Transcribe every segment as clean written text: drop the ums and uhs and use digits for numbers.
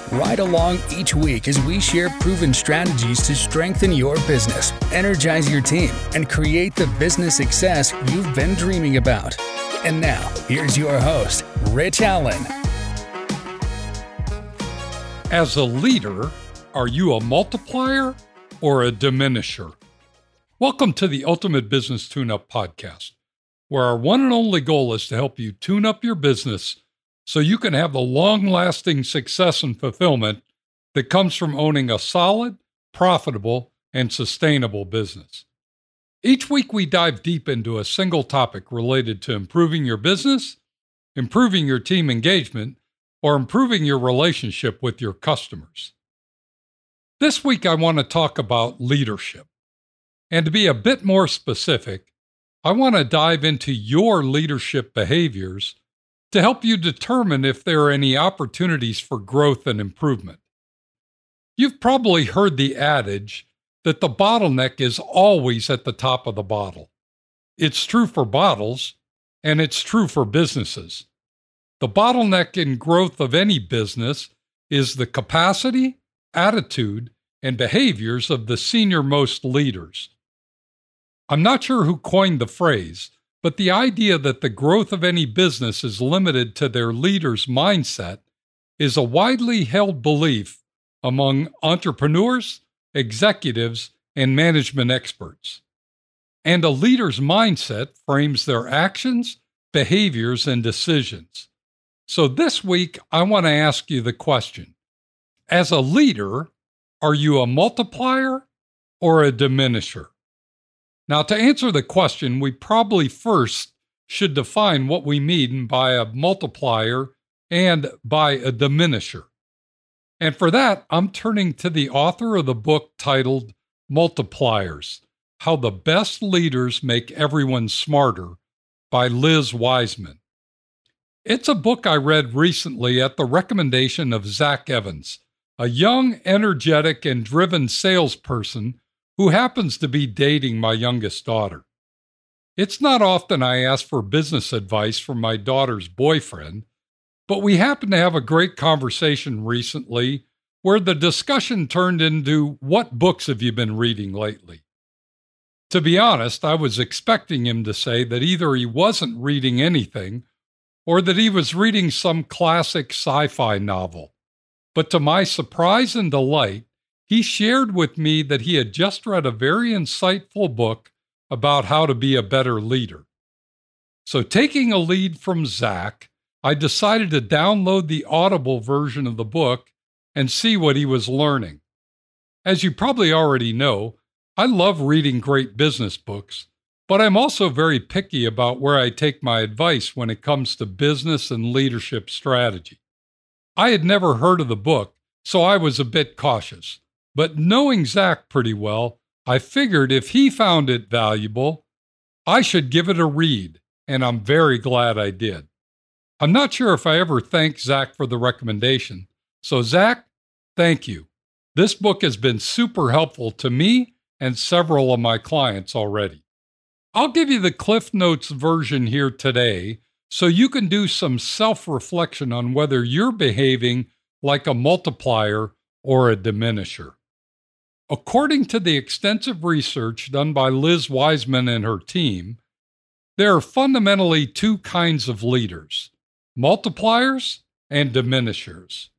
Ride along each week as we share proven strategies to strengthen your business, energize your team, and create the business success you've been dreaming about. And now, here's your host, Rich Allen. As a leader, are you a multiplier or a diminisher? Welcome to the Ultimate Business Tune-Up Podcast, where our one and only goal is to help you tune up your business so you can have the long-lasting success and fulfillment that comes from owning a solid, profitable, and sustainable business. Each week, we dive deep into a single topic related to improving your business, improving your team engagement, or improving your relationship with your customers. This week, I want to talk about leadership. And to be a bit more specific, I want to dive into your leadership behaviors to help you determine if there are any opportunities for growth and improvement. You've probably heard the adage that the bottleneck is always at the top of the bottle. It's true for bottles, and it's true for businesses. The bottleneck in growth of any business is the capacity, attitude, and behaviors of the senior-most leaders. I'm not sure who coined the phrase, but the idea that the growth of any business is limited to their leader's mindset is a widely held belief among entrepreneurs, executives, and management experts. And a leader's mindset frames their actions, behaviors, and decisions. So this week, I want to ask you the question: as a leader, are you a multiplier or a diminisher? Now, to answer the question, we probably first should define what we mean by a multiplier and by a diminisher. And for that, I'm turning to the author of the book titled Multipliers: How the Best Leaders Make Everyone Smarter by Liz Wiseman. It's a book I read recently at the recommendation of Zach Evans, a young, energetic, and driven salesperson who happens to be dating my youngest daughter. It's not often I ask for business advice from my daughter's boyfriend, but we happened to have a great conversation recently where the discussion turned into, what books have you been reading lately? To be honest, I was expecting him to say that either he wasn't reading anything or that he was reading some classic sci-fi novel. But to my surprise and delight, he shared with me that he had just read a very insightful book about how to be a better leader. So taking a lead from Zach, I decided to download the Audible version of the book and see what he was learning. As you probably already know, I love reading great business books, but I'm also very picky about where I take my advice when it comes to business and leadership strategy. I had never heard of the book, so I was a bit cautious. But knowing Zach pretty well, I figured if he found it valuable, I should give it a read, and I'm very glad I did. I'm not sure if I ever thanked Zach for the recommendation, so Zach, thank you. This book has been super helpful to me and several of my clients already. I'll give you the Cliff Notes version here today so you can do some self-reflection on whether you're behaving like a multiplier or a diminisher. According to the extensive research done by Liz Wiseman and her team, there are fundamentally two kinds of leaders: multipliers and diminishers.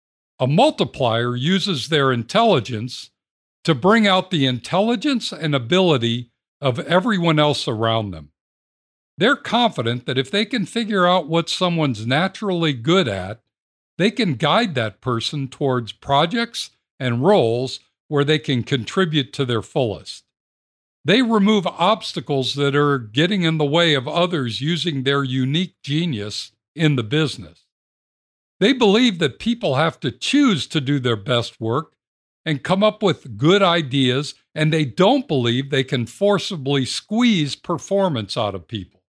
A multiplier uses their intelligence to bring out the intelligence and ability of everyone else around them. They're confident that if they can figure out what someone's naturally good at, they can guide that person towards projects and roles where they can contribute to their fullest. They remove obstacles that are getting in the way of others using their unique genius in the business. They believe that people have to choose to do their best work and come up with good ideas, and they don't believe they can forcibly squeeze performance out of people.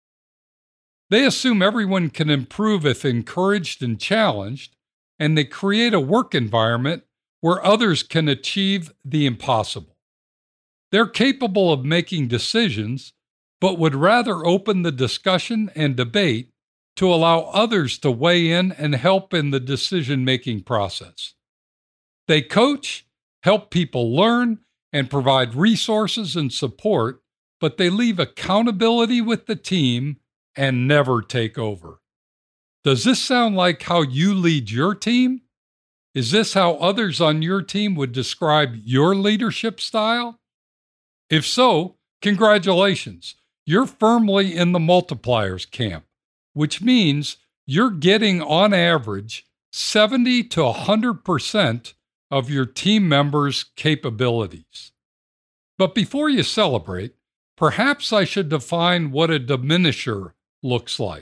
They assume everyone can improve if encouraged and challenged, and they create a work environment where others can achieve the impossible. They're capable of making decisions, but would rather open the discussion and debate to allow others to weigh in and help in the decision-making process. They coach, help people learn, and provide resources and support, but they leave accountability with the team and never take over. Does this sound like how you lead your team? Is this how others on your team would describe your leadership style? If so, congratulations. You're firmly in the multipliers camp, which means you're getting on average 70 to 100% of your team members' capabilities. But before you celebrate, perhaps I should define what a diminisher looks like.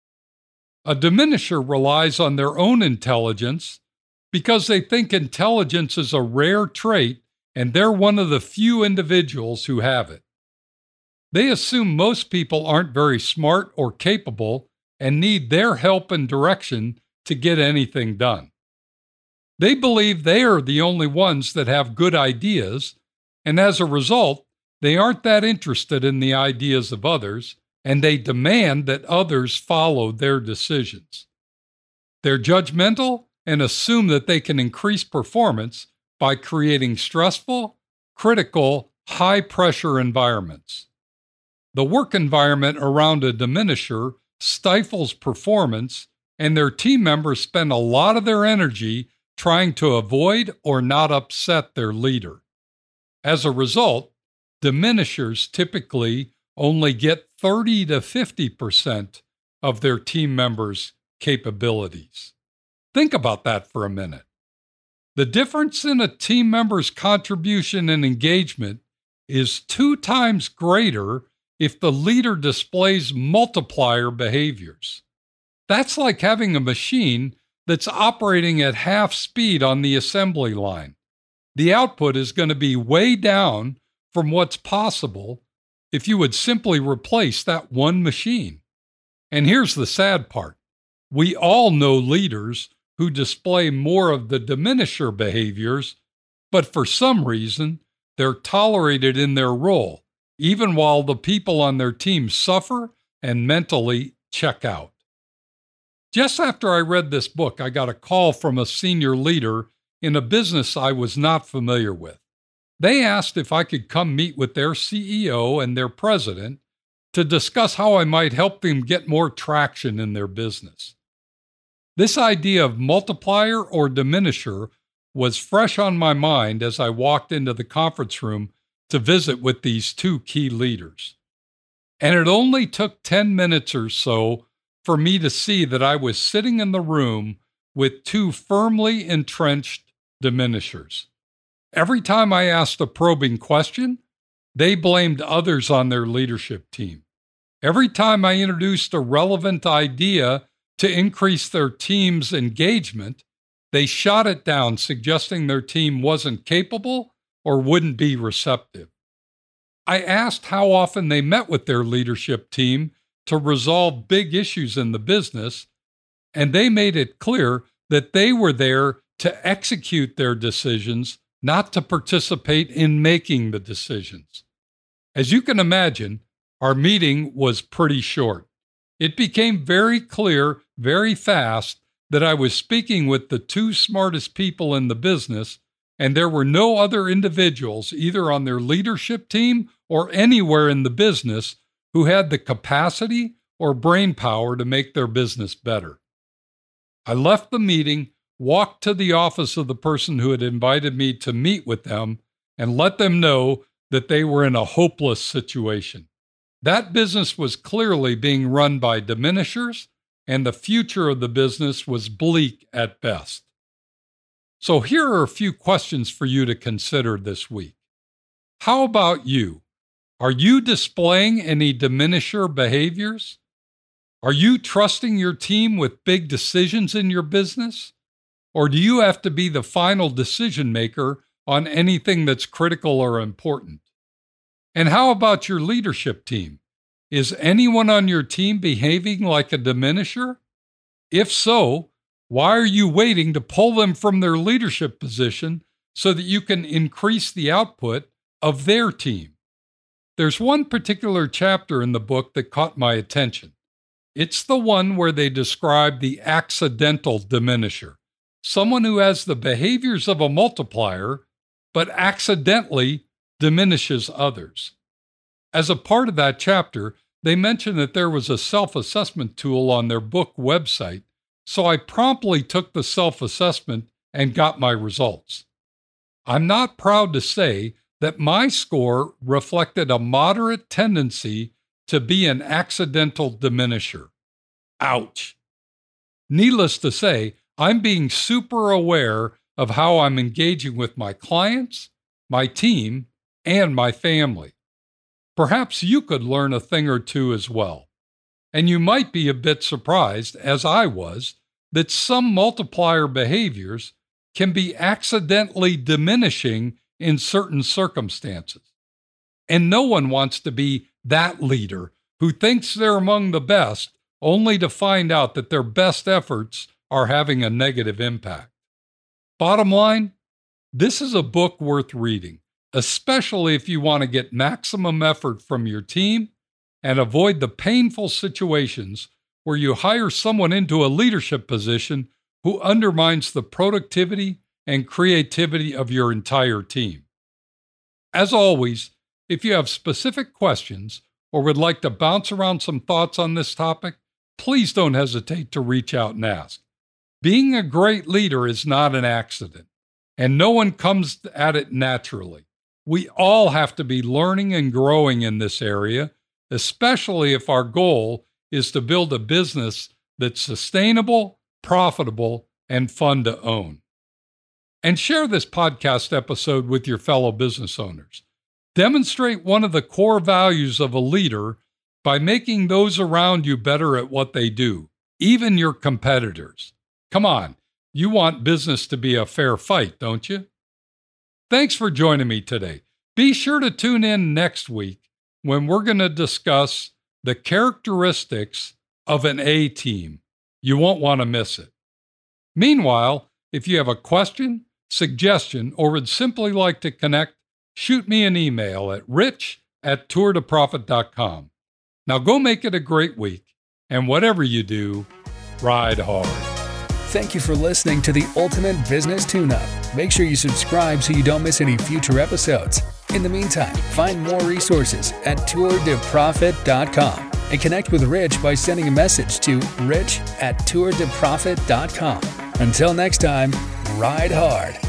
A diminisher relies on their own intelligence because they think intelligence is a rare trait and they're one of the few individuals who have it. They assume most people aren't very smart or capable and need their help and direction to get anything done. They believe they are the only ones that have good ideas, and as a result, they aren't that interested in the ideas of others, and they demand that others follow their decisions. They're judgmental and assume that they can increase performance by creating stressful, critical, high-pressure environments. The work environment around a diminisher stifles performance, and their team members spend a lot of their energy trying to avoid or not upset their leader. As a result, diminishers typically only get 30 to 50% of their team members' capabilities. Think about that for a minute. The difference in a team member's contribution and engagement is 2 times greater if the leader displays multiplier behaviors. That's like having a machine that's operating at half speed on the assembly line. The output is going to be way down from what's possible if you would simply replace that one machine. And here's the sad part. We all know leaders who display more of the diminisher behaviors, but for some reason, they're tolerated in their role, even while the people on their team suffer and mentally check out. Just after I read this book, I got a call from a senior leader in a business I was not familiar with. They asked if I could come meet with their CEO and their president to discuss how I might help them get more traction in their business. This idea of multiplier or diminisher was fresh on my mind as I walked into the conference room to visit with these 2 key leaders. And it only took 10 minutes or so for me to see that I was sitting in the room with 2 firmly entrenched diminishers. Every time I asked a probing question, they blamed others on their leadership team. Every time I introduced a relevant idea to increase their team's engagement, they shot it down, suggesting their team wasn't capable or wouldn't be receptive. I asked how often they met with their leadership team to resolve big issues in the business, and they made it clear that they were there to execute their decisions, not to participate in making the decisions. As you can imagine, our meeting was pretty short. It became very clear very fast that I was speaking with the 2 smartest people in the business, and there were no other individuals, either on their leadership team or anywhere in the business, who had the capacity or brain power to make their business better. I left the meeting, walked to the office of the person who had invited me to meet with them, and let them know that they were in a hopeless situation. That business was clearly being run by diminishers, and the future of the business was bleak at best. So here are a few questions for you to consider this week. How about you? Are you displaying any diminisher behaviors? Are you trusting your team with big decisions in your business? Or do you have to be the final decision maker on anything that's critical or important? And how about your leadership team? Is anyone on your team behaving like a diminisher? If so, why are you waiting to pull them from their leadership position so that you can increase the output of their team? There's one particular chapter in the book that caught my attention. It's the one where they describe the accidental diminisher, someone who has the behaviors of a multiplier, but accidentally diminishes others. As a part of that chapter, they mentioned that there was a self-assessment tool on their book website, so I promptly took the self-assessment and got my results. I'm not proud to say that my score reflected a moderate tendency to be an accidental diminisher. Ouch. Needless to say, I'm being super aware of how I'm engaging with my clients, my team, and my family. Perhaps you could learn a thing or two as well. And you might be a bit surprised, as I was, that some multiplier behaviors can be accidentally diminishing in certain circumstances. And no one wants to be that leader who thinks they're among the best, only to find out that their best efforts are having a negative impact. Bottom line, this is a book worth reading, especially if you want to get maximum effort from your team and avoid the painful situations where you hire someone into a leadership position who undermines the productivity and creativity of your entire team. As always, if you have specific questions or would like to bounce around some thoughts on this topic, please don't hesitate to reach out and ask. Being a great leader is not an accident, and no one comes at it naturally. We all have to be learning and growing in this area, especially if our goal is to build a business that's sustainable, profitable, and fun to own. And share this podcast episode with your fellow business owners. Demonstrate one of the core values of a leader by making those around you better at what they do, even your competitors. Come on, you want business to be a fair fight, don't you? Thanks for joining me today. Be sure to tune in next week when we're going to discuss the characteristics of an A team. You won't want to miss it. Meanwhile, if you have a question, suggestion, or would simply like to connect, shoot me an email at rich@tourtoprofit.com. Now go make it a great week, and whatever you do, ride hard. Thank you for listening to the Ultimate Business Tune-Up. Make sure you subscribe so you don't miss any future episodes. In the meantime, find more resources at tourtoprofit.com and connect with Rich by sending a message to rich@tourtoprofit.com. Until next time, ride hard.